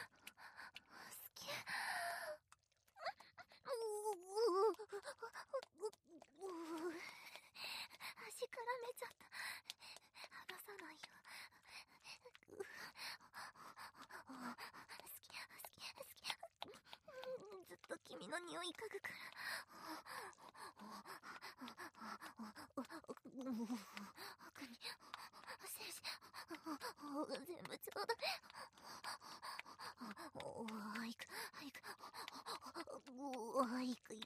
足からめちゃった。離さないよ。ずっと君の匂い嗅ぐから。奥に精子全部ちょうだい。行く。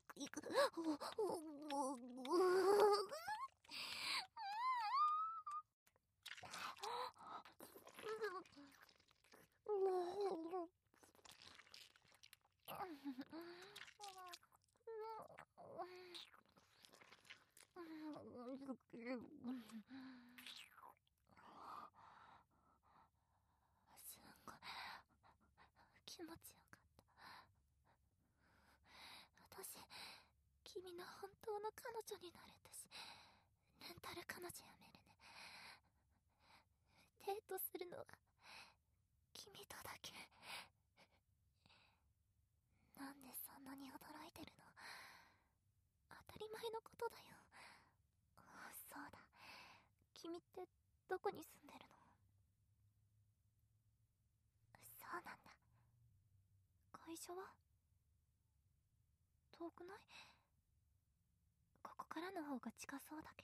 すごい気持ちよかった。私、君の本当の彼女になれたし、レンタル彼女やめるね。デートするのは君とだけ。なんでそんなに驚いてるの？当たり前のことだよ。そうだ、君ってどこに住んでるの？そうなんだ。会社は遠くない？ここかからの方が近そうだけ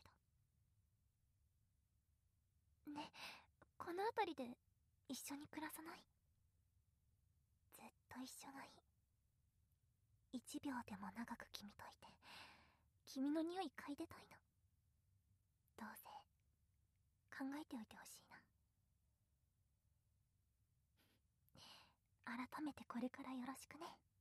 ど。ね、この辺りで一緒に暮らさない？ずっと一緒がいい。1秒でも長く君といて、君の匂い嗅いでたいの。どうせ考えておいてほしいな。改めてこれからよろしくね。